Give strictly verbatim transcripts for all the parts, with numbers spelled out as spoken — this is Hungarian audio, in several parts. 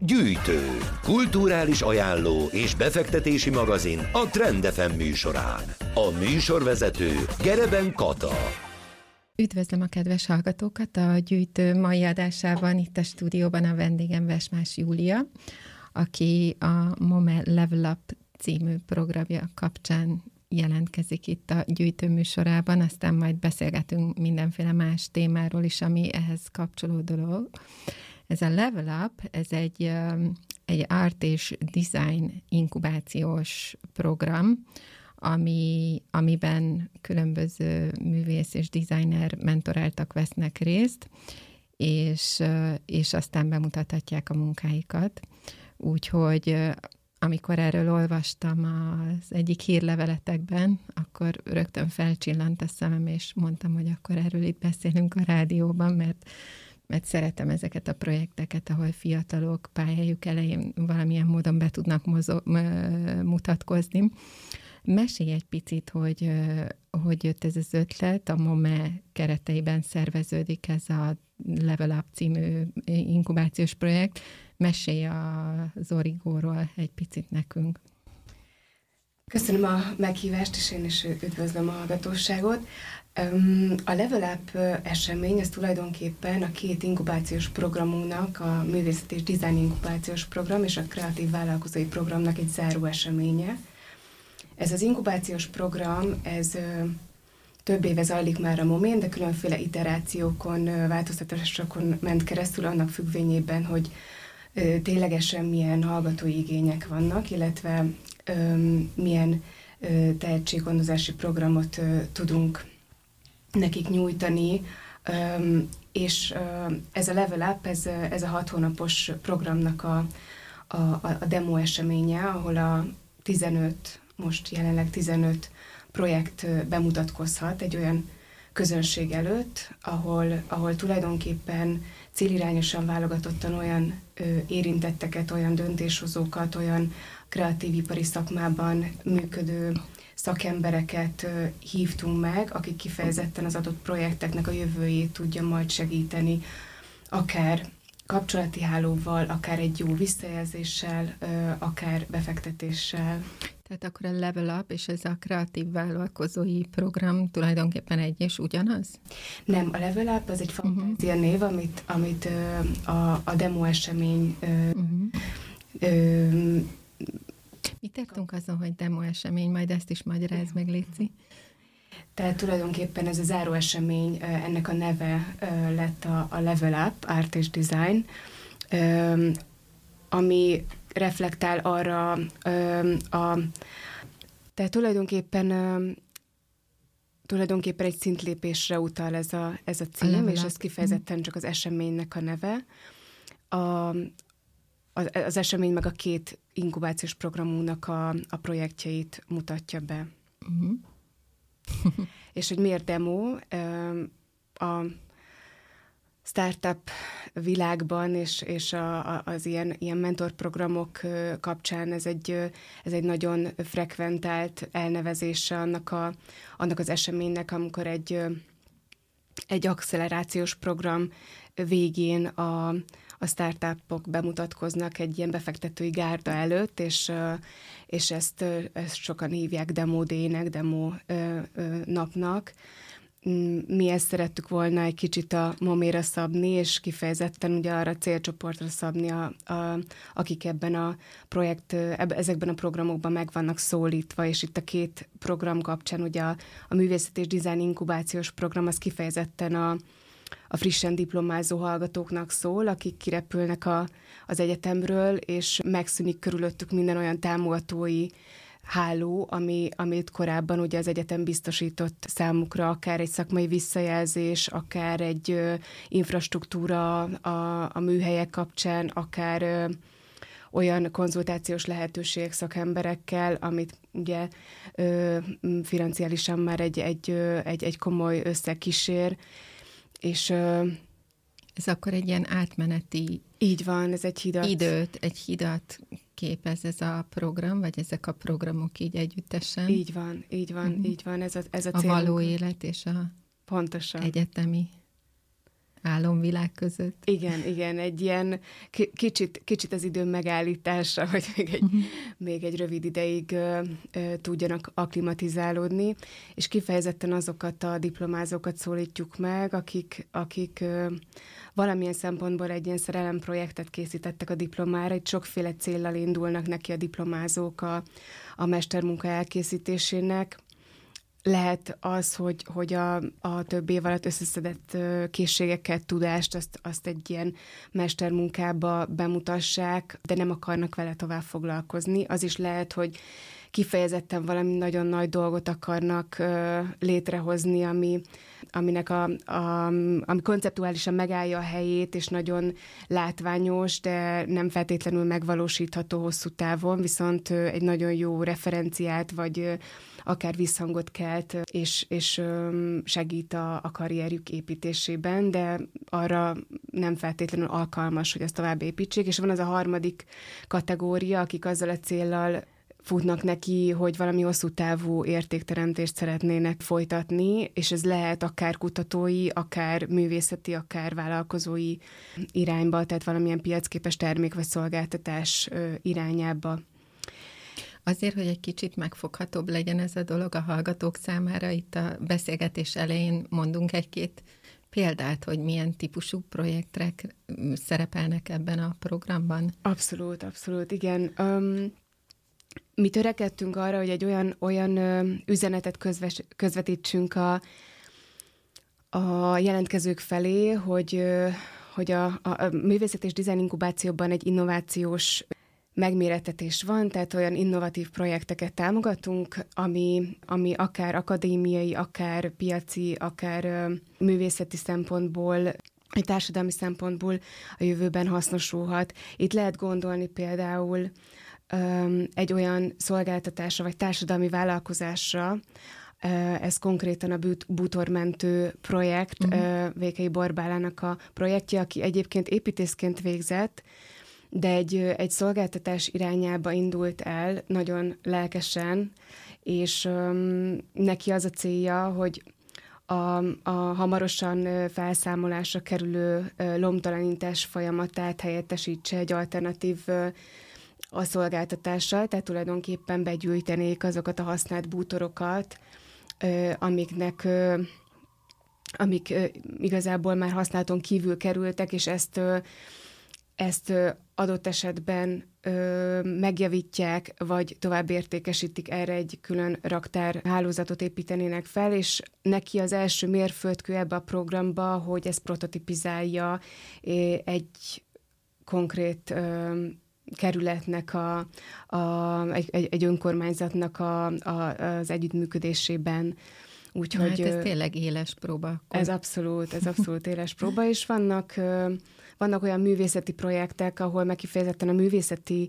Gyűjtő, kulturális ajánló és befektetési magazin a Trend ef em műsorán. A műsorvezető Gereben Kata. Üdvözlöm a kedves hallgatókat! A Gyűjtő mai adásában itt a stúdióban a vendégem Versmás Júlia, aki a MOME Level Up című programja kapcsán jelentkezik itt a Gyűjtő műsorában, aztán majd beszélgetünk mindenféle más témáról is, ami ehhez kapcsolódó. Ez a Level Up, ez egy, egy art és design inkubációs program, ami, amiben különböző művész és designer mentoráltak vesznek részt, és, és aztán bemutathatják a munkáikat. Úgyhogy amikor erről olvastam az egyik hírleveletekben, akkor rögtön felcsillant a szemem, és mondtam, hogy akkor erről itt beszélünk a rádióban, mert mert szeretem ezeket a projekteket, ahol fiatalok pályájuk elején valamilyen módon be tudnak mozog, mutatkozni. Mesélj egy picit, hogy hogy jött ez az ötlet, a MOME kereteiben szerveződik ez a Level Up című inkubációs projekt. Mesélj az Origóról egy picit nekünk. Köszönöm a meghívást, és én is üdvözlöm a hallgatóságot. A Level Up esemény, ez tulajdonképpen a két inkubációs programunknak, a művészet és design inkubációs program és a kreatív vállalkozói programnak egy záró eseménye. Ez az inkubációs program, ez több éve zajlik már a MOME-n, de különféle iterációkon, változtatásokon ment keresztül annak függvényében, hogy ténylegesen milyen hallgatói igények vannak, illetve milyen tehetséggondozási programot tudunk nekik nyújtani, és ez a Level Up, ez, ez a hat hónapos programnak a, a, a demo eseménye, ahol a tizenöt, most jelenleg tizenöt projekt bemutatkozhat egy olyan közönség előtt, ahol, ahol tulajdonképpen célirányosan válogatottan olyan ö, érintetteket, olyan döntéshozókat, olyan kreatív ipari szakmában működő szakembereket ö, hívtunk meg, akik kifejezetten az adott projekteknek a jövőjét tudja majd segíteni, akár kapcsolati hálóval, akár egy jó visszajelzéssel, ö, akár befektetéssel. Tehát akkor a Level Up és ez a kreatív vállalkozói program tulajdonképpen egy és ugyanaz? Nem, a Level Up az egy fantázia uh-huh. név, amit, amit ö, a, a demo esemény ö, uh-huh. ö, Mit értünk azon, hogy demo esemény? Majd ezt is magyarázd meg, Léci. Tehát tulajdonképpen ez a záró esemény, ennek a neve lett a, a Level Up, Art és Design, ami reflektál arra a... Tehát tulajdonképpen tulajdonképpen egy szintlépésre utal ez a, ez a cím, a és ez kifejezetten csak az eseménynek a neve. A, az esemény meg a két inkubációs programunknak a, a projektjeit mutatja be. Uh-huh. És hogy miért demo? A startup világban és, és a, a, az ilyen, ilyen mentorprogramok kapcsán ez egy, ez egy nagyon frekventált elnevezése annak, a, annak az eseménynek, amikor egy, egy accelerációs program végén a, a startupok bemutatkoznak egy ilyen befektetői gárda előtt, és, és ezt, ezt sokan hívják Demo Day-nek, Demo napnak. Mi ezt szerettük volna egy kicsit a MOME-ra szabni, és kifejezetten ugye arra a célcsoportra szabni, a, a, akik ebben a projekt, eb, ezekben a programokban meg vannak szólítva, és itt a két program kapcsán ugye a, a művészet és design inkubációs program az kifejezetten a, a frissen diplomázó hallgatóknak szól, akik kirepülnek a, az egyetemről, és megszűnik körülöttük minden olyan támogatói háló, ami, amit korábban ugye az egyetem biztosított számukra, akár egy szakmai visszajelzés, akár egy ö, infrastruktúra a, a műhelyek kapcsán, akár ö, olyan konzultációs lehetőségek szakemberekkel, amit ugye ö, financiálisan már egy, egy, ö, egy, egy komoly összeg kísér, és ö, ez akkor egy ilyen átmeneti így van, ez egy hidat. időt, egy hidat képez ez a program, vagy ezek a programok így együttesen? Így van, így van, uh-huh. így van. Ez a, ez a, a való élet és a pontosan. egyetemi álomvilág között. Igen, igen, egy ilyen kicsit, kicsit az idő megállítása, hogy még egy, uh-huh. még egy rövid ideig ö, ö, tudjanak akklimatizálódni, és kifejezetten azokat a diplomázókat szólítjuk meg, akik, akik ö, valamilyen szempontból egy ilyen szerelemprojektet készítettek a diplomára, itt sokféle céllal indulnak neki a diplomázók a, a mestermunka elkészítésének. Lehet az, hogy, hogy a, a több év alatt összeszedett készségeket, tudást, azt, azt egy ilyen mestermunkába bemutassák, de nem akarnak vele tovább foglalkozni. Az is lehet, hogy kifejezetten valami nagyon nagy dolgot akarnak ö, létrehozni, ami, aminek a, a, ami konceptuálisan megállja a helyét, és nagyon látványos, de nem feltétlenül megvalósítható hosszú távon, viszont ö, egy nagyon jó referenciát, vagy ö, akár visszhangot kelt, és, és ö, segít a, a karrierjük építésében, de arra nem feltétlenül alkalmas, hogy ezt tovább építsék, és van az a harmadik kategória, akik azzal a céllal futnak neki, hogy valami hosszú távú értékteremtést szeretnének folytatni, és ez lehet akár kutatói, akár művészeti, akár vállalkozói irányba, tehát valamilyen piacképes termék vagy szolgáltatás irányába. Azért, hogy egy kicsit megfoghatóbb legyen ez a dolog a hallgatók számára, itt a beszélgetés elején mondunk egy-két példát, hogy milyen típusú projektek szerepelnek ebben a programban? Abszolút, abszolút, igen. Um, Mi törekedtünk arra, hogy egy olyan, olyan ö, üzenetet közves, közvetítsünk a, a jelentkezők felé, hogy, ö, hogy a, a, a művészet és dizájn inkubációban egy innovációs megmérettetés van, tehát olyan innovatív projekteket támogatunk, ami, ami akár akadémiai, akár piaci, akár ö, művészeti szempontból, egy társadalmi szempontból a jövőben hasznosulhat. Itt lehet gondolni például egy olyan szolgáltatásra, vagy társadalmi vállalkozásra, ez konkrétan a bútormentő projekt, uh-huh. Vékei Borbálának a projektje, aki egyébként építészként végzett, de egy, egy szolgáltatás irányába indult el nagyon lelkesen, és um, neki az a célja, hogy a, a hamarosan felszámolásra kerülő lomtalanítás folyamatát helyettesítse egy alternatív a szolgáltatással, tehát tulajdonképpen begyűjtenék azokat a használt bútorokat, amiknek, amik igazából már használaton kívül kerültek, és ezt, ezt adott esetben megjavítják, vagy tovább értékesítik, erre egy külön raktár hálózatot építenének fel, és neki az első mérföldkő ebbe a programba, hogy ezt prototipizálja egy konkrét kerületnek, a, a, egy, egy önkormányzatnak a, a, az együttműködésében. Úgyhogy, hát ez tényleg éles próba. Akkor. Ez abszolút, ez abszolút éles próba, és vannak, vannak olyan művészeti projektek, ahol meg kifejezetten a művészeti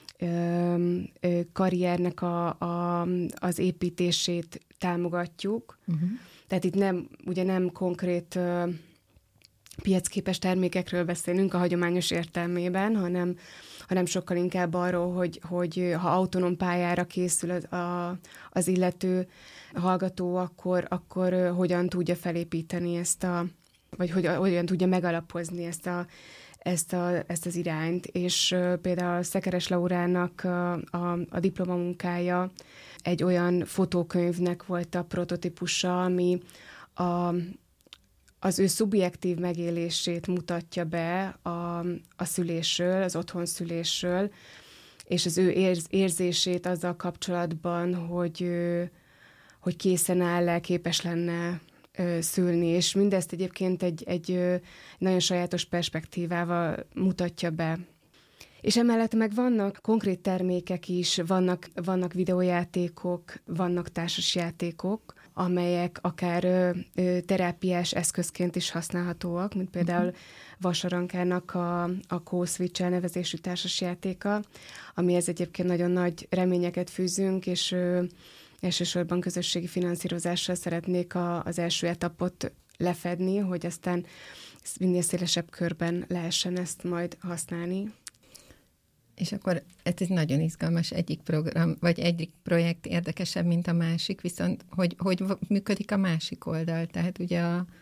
karriernek a, a, az építését támogatjuk. Uh-huh. Tehát itt nem, ugye nem konkrét piacképes termékekről beszélünk a hagyományos értelmében, hanem, hanem sokkal inkább arról, hogy, hogy ha autonóm pályára készül az, a, az illető hallgató, akkor, akkor hogyan tudja felépíteni ezt a, vagy hogy, hogyan tudja megalapozni ezt, a, ezt, a, ezt az irányt. És például a Szekeres Laurának a, a, a diplomamunkája egy olyan fotókönyvnek volt a prototípusa, ami a az ő szubjektív megélését mutatja be a, a szülésről, az otthonszülésről, és az ő érz, érzését azzal kapcsolatban, hogy, hogy készen áll-e, képes lenne szülni, és mindezt egyébként egy, egy nagyon sajátos perspektívával mutatja be. És emellett meg vannak konkrét termékek is, vannak, vannak videójátékok, vannak társasjátékok, amelyek akár ö, ö, terápiás eszközként is használhatóak, mint például uh-huh. Vasarankának a, a Co-Switch elnevezésű társasjátéka, amihez egyébként nagyon nagy reményeket fűzünk, és ö, elsősorban közösségi finanszírozással szeretnék a, az első etapot lefedni, hogy aztán minél szélesebb körben lehessen ezt majd használni. És akkor ez egy nagyon izgalmas egyik program, vagy egyik projekt érdekesebb, mint a másik, viszont hogy, hogy működik a másik oldal? Tehát ugye a,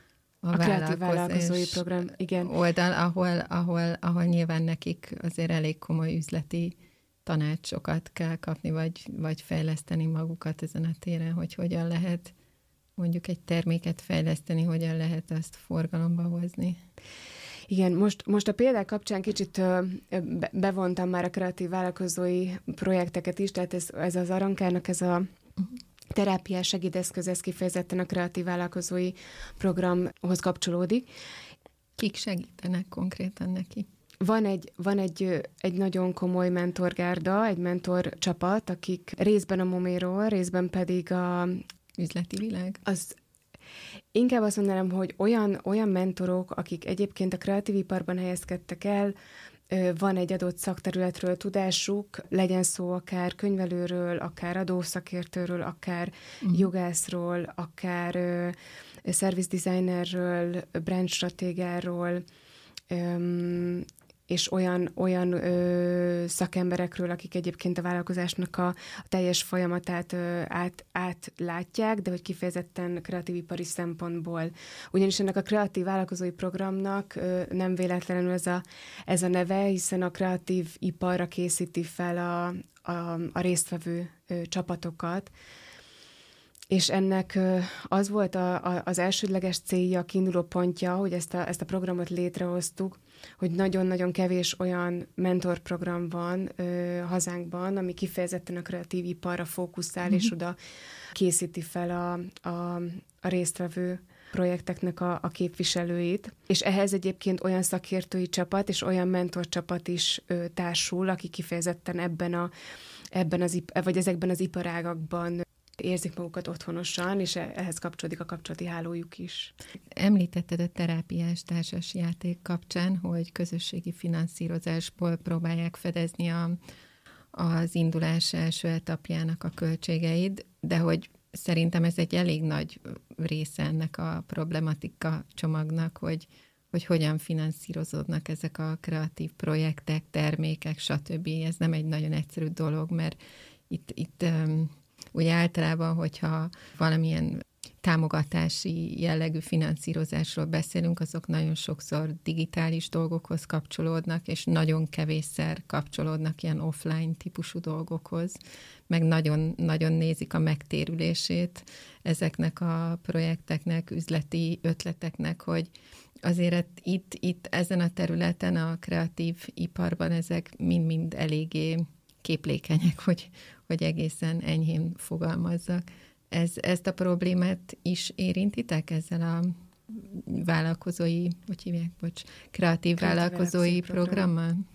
a, a kreatív vállalkozói program, igen. oldal, ahol, ahol, ahol nyilván nekik azért elég komoly üzleti tanácsokat kell kapni, vagy, vagy fejleszteni magukat ezen a téren, hogy hogyan lehet mondjuk egy terméket fejleszteni, hogyan lehet azt forgalomba hozni. Igen, most, most a példák kapcsán kicsit be, bevontam már a kreatív vállalkozói projekteket is, tehát ez, ez az Arankárnak ez a terápiás segédeszköz, ez kifejezetten a kreatív vállalkozói programhoz kapcsolódik. Kik segítenek konkrétan neki? Van egy, van egy, egy nagyon komoly mentorgárda, egy mentor csapat, akik részben a Moméról, részben pedig a üzleti világ? Az inkább azt mondanám, hogy olyan, olyan mentorok, akik egyébként a kreatív iparban helyezkedtek el, van egy adott szakterületről tudásuk, legyen szó akár könyvelőről, akár adószakértőről, akár uh-huh. jogászról, akár uh, service designerről, brand stratégáról, um, és olyan, olyan ö, szakemberekről, akik egyébként a vállalkozásnak a, a teljes folyamatát ö, át, átlátják, de hogy kifejezetten kreatív ipari szempontból. Ugyanis ennek a kreatív vállalkozói programnak ö, nem véletlenül ez a, ez a neve, hiszen a kreatív iparra készíti fel a, a, a résztvevő ö, csapatokat. És ennek az volt a, a, az elsődleges célja, a kiinduló pontja, hogy ezt a, ezt a programot létrehoztuk, hogy nagyon-nagyon kevés olyan mentorprogram van ö, hazánkban, ami kifejezetten a kreatív iparra fókuszál, mm-hmm. és oda készíti fel a, a, a résztvevő projekteknek a, a képviselőit. És ehhez egyébként olyan szakértői csapat és olyan mentorcsapat is ö, társul, aki kifejezetten ebben, a, ebben az, vagy ezekben az iparágakban érzik magukat otthonosan, és ehhez kapcsolódik a kapcsolati hálójuk is. Említetted a terápiás társas játék kapcsán, hogy közösségi finanszírozásból próbálják fedezni a, az indulás első etapjának a költségeid, de hogy szerintem ez egy elég nagy része ennek a problematika csomagnak, hogy, hogy hogyan finanszírozódnak ezek a kreatív projektek, termékek, stb. Ez nem egy nagyon egyszerű dolog, mert itt, itt ugye általában, hogyha valamilyen támogatási jellegű finanszírozásról beszélünk, azok nagyon sokszor digitális dolgokhoz kapcsolódnak, és nagyon kevésszer kapcsolódnak ilyen offline típusú dolgokhoz, meg nagyon, nagyon nézik a megtérülését ezeknek a projekteknek, üzleti ötleteknek, hogy azért itt, itt ezen a területen, a kreatív iparban ezek mind-mind eléggé képlékenyek, hogy, hogy egészen enyhén fogalmazzak. Ez, ezt a problémát is érintitek ezzel a vállalkozói, hogy hívják, bocs, kreatív, kreatív vállalkozói programmal? Program.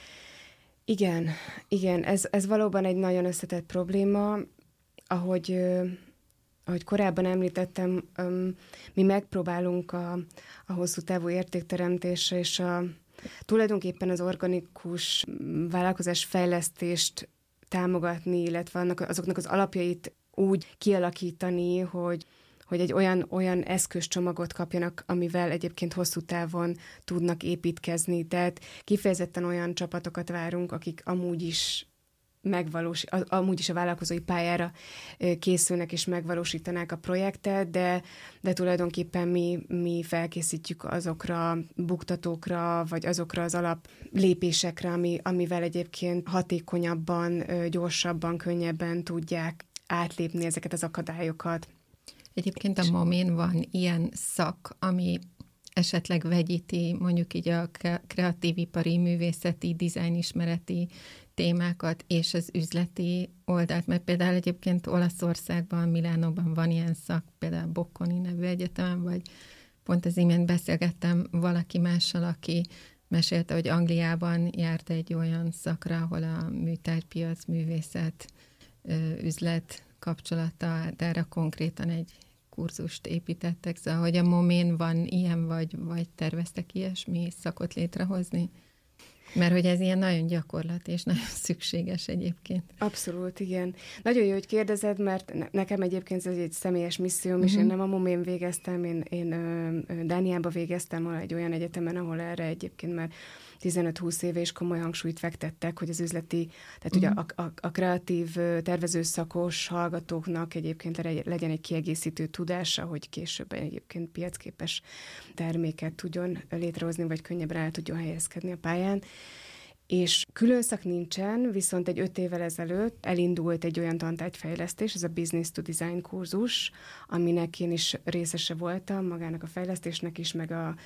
Igen, igen, ez, ez valóban egy nagyon összetett probléma. Ahogy, ahogy korábban említettem, mi megpróbálunk a, a hosszú távú értékteremtésre és a tulajdonképpen az organikus vállalkozás fejlesztést támogatni, illetve annak, azoknak az alapjait úgy kialakítani, hogy, hogy egy olyan, olyan eszközcsomagot kapjanak, amivel egyébként hosszú távon tudnak építkezni. Tehát kifejezetten olyan csapatokat várunk, akik amúgy is megvalós, amúgy is a vállalkozói pályára készülnek és megvalósítanák a projektet, de, de tulajdonképpen mi, mi felkészítjük azokra a buktatókra, vagy azokra az alap lépésekre, ami, amivel egyébként hatékonyabban, gyorsabban, könnyebben tudják átlépni ezeket az akadályokat. Egyébként a Momén van ilyen szak, ami esetleg vegyíti mondjuk így a kreatívipari, művészeti, dizájnismereti témákat és az üzleti oldalt, mert például egyébként Olaszországban, Milánóban van ilyen szak, például Bocconi nevű egyetemen, vagy pont az imént beszélgettem valaki mással, aki mesélte, hogy Angliában járt egy olyan szakra, ahol a műtárgypiac, művészet, üzlet kapcsolata, de erre konkrétan egy kurzust építettek, szóval, hogy a Momén van ilyen, vagy, vagy terveztek ilyesmi szakot létrehozni? Mert hogy ez ilyen nagyon gyakorlat, és nagyon szükséges egyébként. Abszolút, igen. Nagyon jó, hogy kérdezed, mert nekem egyébként ez egy személyes misszióm, uh-huh. és én nem a Momén végeztem, én, én Dániába végeztem egy olyan egyetemen, ahol erre egyébként már tizenöt-húsz éve is komoly hangsúlyt fektettek, hogy az üzleti, tehát ugye a, a, a kreatív tervezőszakos hallgatóknak egyébként legyen egy kiegészítő tudása, hogy később egyébként piacképes terméket tudjon létrehozni, vagy könnyebben el tudjon helyezkedni a pályán. És külön szak nincsen, viszont egy öt évvel ezelőtt elindult egy olyan tantárgyfejlesztés, ez a Business to Design kurzus, aminek én is részese voltam, magának a fejlesztésnek is, meg a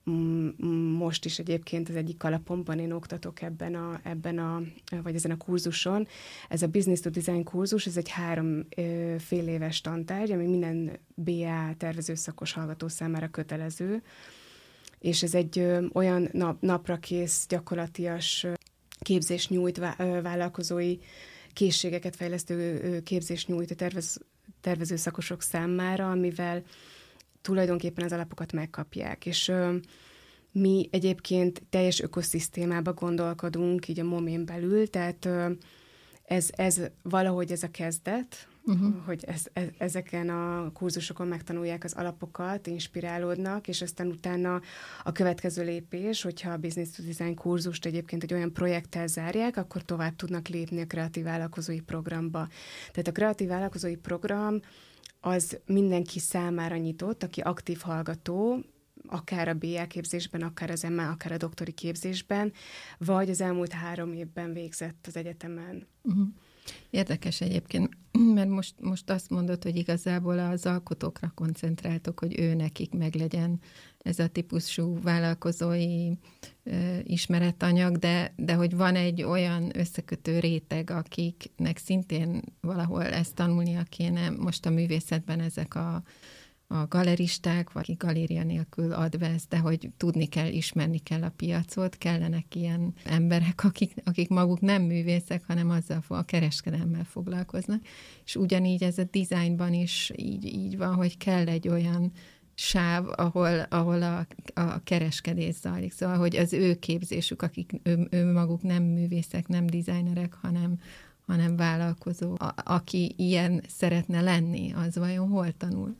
most is egyébként az egyik kalapomban én oktatok ebben a, ebben a, vagy ezen a kurzuson. Ez a Business to Design kurzus, ez egy három ö, fél éves tantárgy, ami minden bé á tervezőszakos hallgató számára kötelező, és ez egy ö, olyan nap, napra kész, gyakorlatias képzés nyújt, vállalkozói készségeket fejlesztő képzés nyújt a tervez, tervezőszakosok számára, amivel tulajdonképpen az alapokat megkapják. És ö, mi egyébként teljes ökoszisztémába gondolkodunk, így a momén belül, tehát ö, ez, ez valahogy ez a kezdet, uh-huh. hogy ez, ez, ezeken a kurzusokon megtanulják az alapokat, inspirálódnak, és aztán utána a következő lépés, hogyha a Business to Design kurzust egyébként egy olyan projekttel zárják, akkor tovább tudnak lépni a kreatív vállalkozói programba. Tehát a kreatív vállalkozói program az mindenki számára nyitott, aki aktív hallgató, akár a bé á képzésben, akár az em á, akár a doktori képzésben, vagy az elmúlt három évben végzett az egyetemen. Uh-huh. Érdekes egyébként, mert most, most azt mondod, hogy igazából az alkotókra koncentráltok, hogy ő nekik meglegyen ez a típusú vállalkozói ö, ismeretanyag, de, de hogy van egy olyan összekötő réteg, akiknek szintén valahol ezt tanulnia kéne. Most a művészetben ezek a a galeristák, vagy galéria nélkül advesz, de hogy tudni kell, ismerni kell a piacot, kellenek ilyen emberek, akik, akik maguk nem művészek, hanem azzal a kereskedelemmel foglalkoznak. És ugyanígy ez a dizájnban is így, így van, hogy kell egy olyan sáv, ahol, ahol a, a kereskedés zajlik. Szóval, hogy az ő képzésük, akik ő, ő maguk nem művészek, nem dizájnerek, hanem, hanem vállalkozó. A, aki ilyen szeretne lenni, az vajon hol tanul?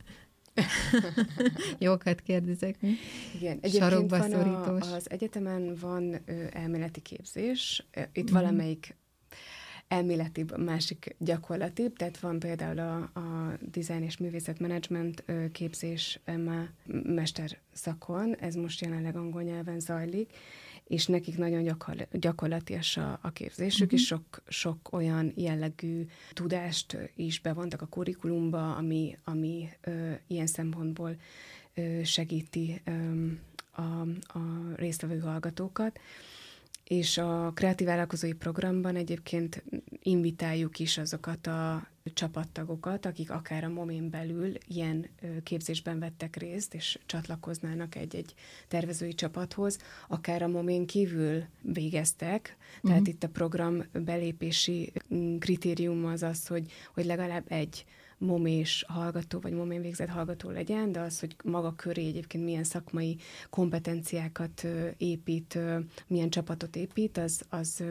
Jókat kérdezek, mi? Igen, egyébként van a, az egyetemen van ö, elméleti képzés, itt mm. valamelyik elméletibb, másik gyakorlatibb, tehát van például a, a design és művészetmenedzsment képzés már mesterszakon, ez most jelenleg angol nyelven zajlik, és nekik nagyon gyakor, gyakorlatias a, a képzésük, uh-huh. és sok, sok olyan jellegű tudást is bevontak a kurikulumba, ami, ami ö, ilyen szempontból ö, segíti ö, a, a résztvevő hallgatókat. És a kreatív vállalkozói programban egyébként invitáljuk is azokat a csapattagokat, akik akár a momén belül ilyen képzésben vettek részt, és csatlakoznának egy-egy tervezői csapathoz, akár a momén kívül végeztek. Tehát uh-huh. itt a program belépési kritérium az az, hogy, hogy legalább egy momés hallgató, vagy momén végzett hallgató legyen, de az, hogy maga köré egyébként milyen szakmai kompetenciákat épít, milyen csapatot épít, az, az,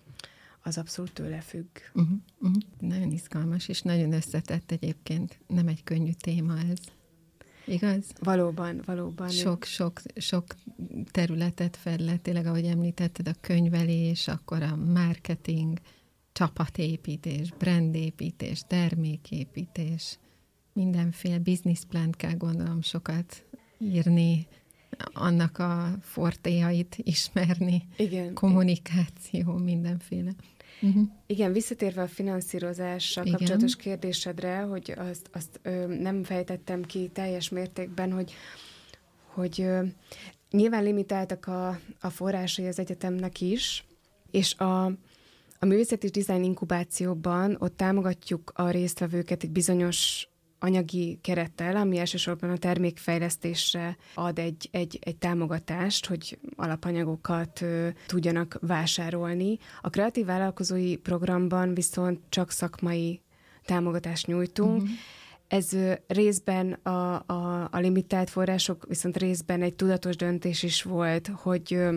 az abszolút tőle függ. Uh-huh, uh-huh. Nagyon izgalmas, és nagyon összetett egyébként. Nem egy könnyű téma ez. Igaz? Valóban, valóban. Sok, sok, sok területet fed le, tényleg, ahogy említetted, a könyvelés, akkor a marketing, csapatépítés, brandépítés, terméképítés, mindenféle businessplant kell gondolom sokat írni, annak a fortéjait ismerni, igen, kommunikáció, mindenféle. Uh-huh. Igen, visszatérve a finanszírozással igen. kapcsolatos kérdésedre, hogy azt, azt ö, nem fejtettem ki teljes mértékben, hogy, hogy ö, nyilván limitáltak a, a forrásai az egyetemnek is, és a A művészet és dizájn inkubációban ott támogatjuk a résztvevőket egy bizonyos anyagi kerettel, ami elsősorban a termékfejlesztésre ad egy, egy, egy támogatást, hogy alapanyagokat ö, tudjanak vásárolni. A kreatív vállalkozói programban viszont csak szakmai támogatást nyújtunk. Uh-huh. Ez ö, részben a, a, a limitált források, viszont részben egy tudatos döntés is volt, hogy ö,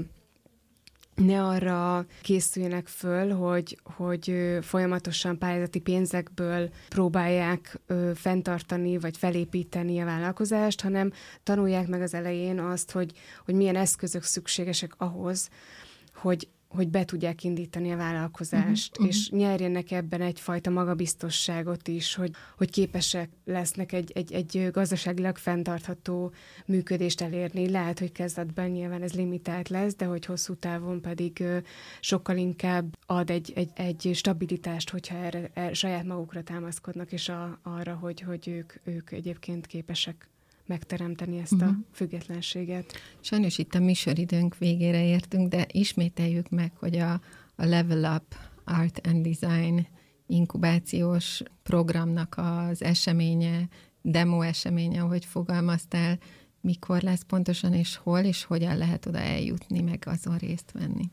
ne arra készüljenek föl, hogy, hogy folyamatosan pályázati pénzekből próbálják ö, fenntartani, vagy felépíteni a vállalkozást, hanem tanulják meg az elején azt, hogy, hogy milyen eszközök szükségesek ahhoz, hogy hogy be tudják indítani a vállalkozást, uh-huh. és nyerjenek ebben egyfajta magabiztosságot is, hogy, hogy képesek lesznek egy, egy, egy gazdaságilag fenntartható működést elérni. Lehet, hogy kezdetben nyilván ez limitált lesz, de hogy hosszú távon pedig sokkal inkább ad egy, egy, egy stabilitást, hogyha erre, erre saját magukra támaszkodnak, és a, arra, hogy, hogy ők, ők egyébként képesek megteremteni ezt uh-huh. a függetlenséget. Sajnos itt a műsoridőnk végére értünk, de ismételjük meg, hogy a, a Level Up Art and Design inkubációs programnak az eseménye, demo eseménye, ahogy fogalmaztál, mikor lesz pontosan, és hol, és hogyan lehet oda eljutni, meg azon részt venni.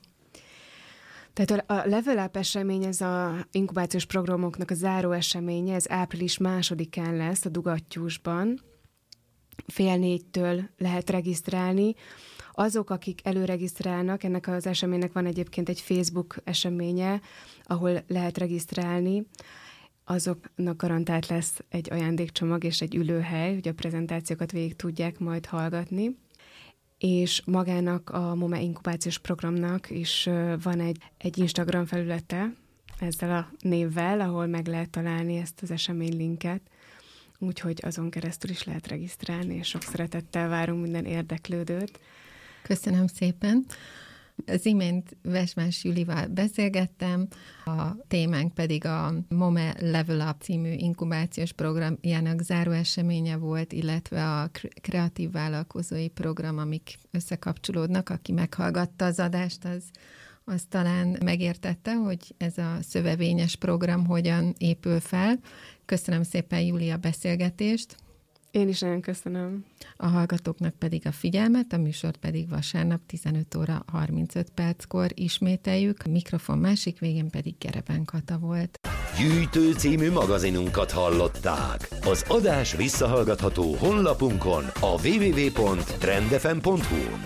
Tehát a Level Up esemény, ez a inkubációs programoknak a záró eseménye, ez április másodikán lesz a Dugattyúsban. Fél négytől lehet regisztrálni. Azok, akik előregisztrálnak, ennek az eseménynek van egyébként egy Facebook eseménye, ahol lehet regisztrálni, azoknak garantált lesz egy ajándékcsomag és egy ülőhely, hogy a prezentációkat végig tudják majd hallgatni. És magának a MOME inkubációs programnak is van egy, egy Instagram felülete ezzel a névvel, ahol meg lehet találni ezt az esemény linket. Úgyhogy azon keresztül is lehet regisztrálni, és sok szeretettel várunk minden érdeklődőt. Köszönöm szépen. Az imént Wesmás Julival beszélgettem, a témánk pedig a MOME Level Up című inkubációs programjának záró eseménye volt, illetve a kreatív vállalkozói program, amik összekapcsolódnak. Aki meghallgatta az adást, az, az talán megértette, hogy ez a szövevényes program hogyan épül fel. Köszönöm szépen, Júlia, a beszélgetést. Én is nagyon köszönöm. A hallgatóknak pedig a figyelmet, a műsort pedig vasárnap tizenöt óra harmincöt perckor ismételjük. A mikrofon másik végén pedig Gereben Kata volt. Gyűjtő című magazinunkat hallották. Az adás visszahallgatható honlapunkon, a double-u double-u double-u pont trend f m pont h u-n.